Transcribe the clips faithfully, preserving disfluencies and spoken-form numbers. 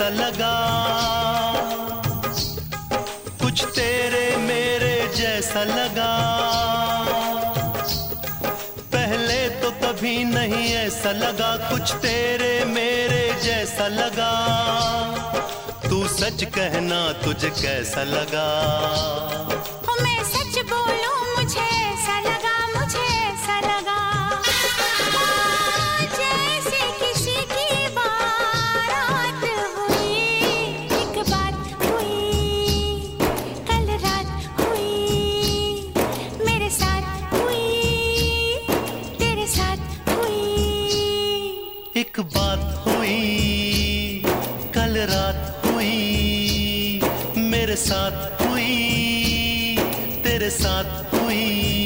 ऐसा लगा, कुछ तेरे मेरे जैसा लगा। पहले तो कभी नहीं ऐसा लगा, कुछ तेरे मेरे जैसा लगा। तू सच कहना तुझे कैसा लगा? मैं सच बोलूं मुझे ऐसा लगा, मुझे ऐसा लगा जैसे किसी की बारात हुई। एक बात हुई कल रात हुई, मेरे साथ हुई तेरे साथ हुई। एक बात हुई कल रात हुई, मेरे साथ हुई तेरे साथ हुई।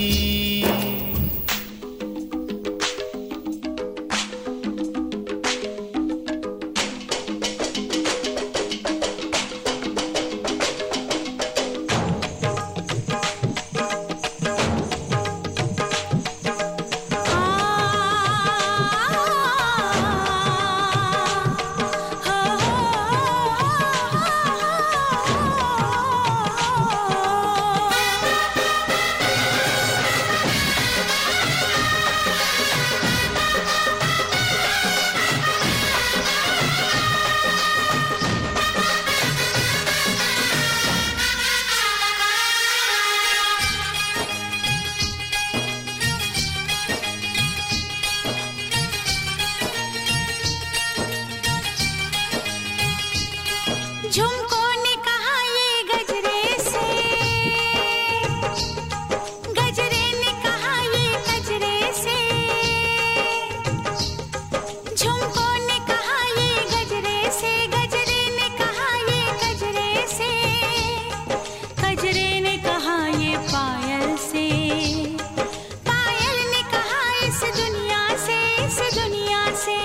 झुमको ने कहा ये गजरे से, गजरे ने कहा ये गजरे से। झुमको ने कहा ये गजरे से, गजरे ने कहा ये गजरे से। गजरे ने कहा ये पायल से, पायल ने कहा इस दुनिया से, इस दुनिया से।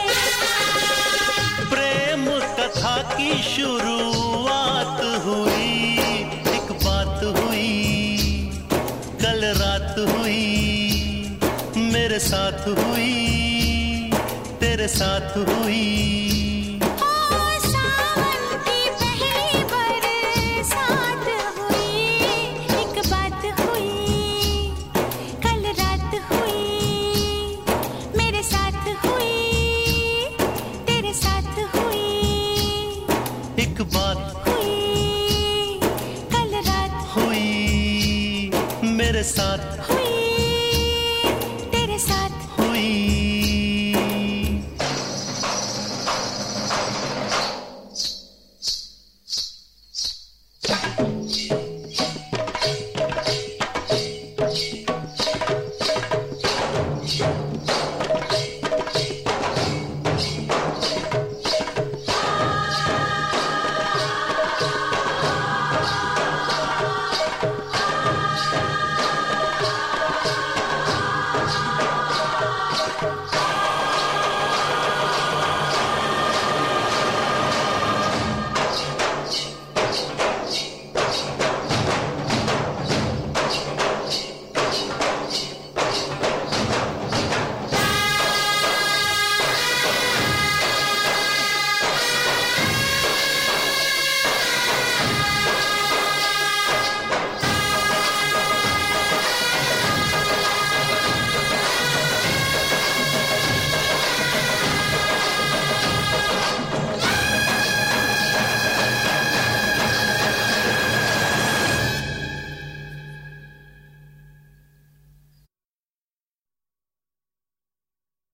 प्रेम कथा की शुरुआत हुई, एक बात हुई कल रात हुई, मेरे साथ हुई तेरे साथ हुई। ओ सावन की पहली बरसात हुई, एक बात हुई कल रात हुई, मेरे साथ हुई तेरे साथ हुई। एक बात हुई कल रात हुई, मेरे साथ हुई तेरे साथ हुई। हुई।